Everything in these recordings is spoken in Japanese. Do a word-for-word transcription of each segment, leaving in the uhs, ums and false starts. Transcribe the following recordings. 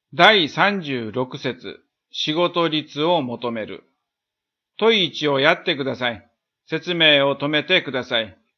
だいさんじゅうろく節、仕事率を求める。問いいちをやってください。説明を止めてください。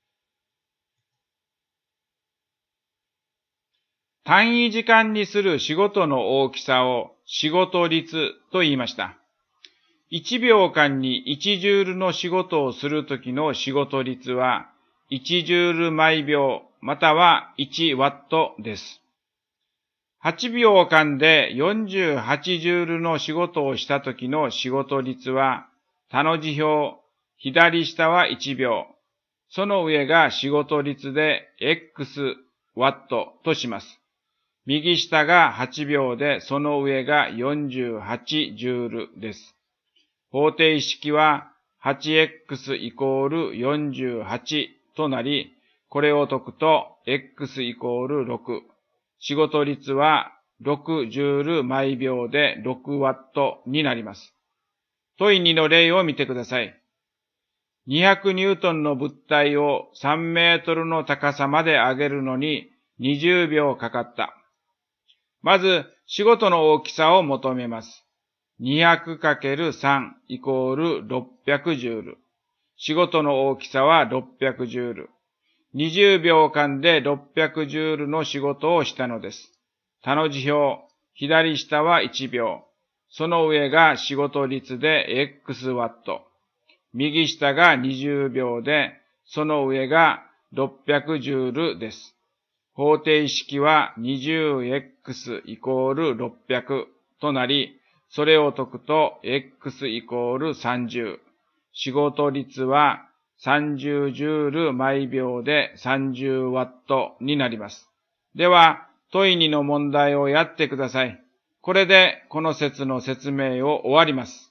単位時間にする仕事の大きさを仕事率と言いました。いちびょうかんにいちジュールの仕事をするときの仕事率はいちジュール毎秒またはいちワットです。はちびょうかんでよんじゅうはちジュールの仕事をしたときの仕事率は、他の辞表、左下はいちびょう、その上が仕事率で X ワットとします。右下がはちびょうでその上がよんじゅうはちジュールです。方程式は はちエックス イコールよんじゅうはちとなり、これを解くと X イコールろく。仕事率はろくジュール毎秒でろくワットになります。問いにの例を見てください。にひゃくニュートンの物体をさんメートルの高さまで上げるのににじゅうびょうかかった。まず仕事の大きさを求めます。にひゃくかけるさん イコールろっぴゃくジュール。仕事の大きさはろっぴゃくジュール。にじゅうびょうかんでろっぴゃくジュールの仕事をしたのです。他の辞表、左下はいちびょう。その上が仕事率で X ワット。右下がにじゅうびょうで、その上がろっぴゃくジュールです。方程式は にじゅうエックス イコールろっぴゃくとなり、それを解くと X イコールさんじゅう。仕事率はさんじゅうジュール毎秒でさんじゅうワットになります。では、問いにの問題をやってください。これでこの節の説明を終わります。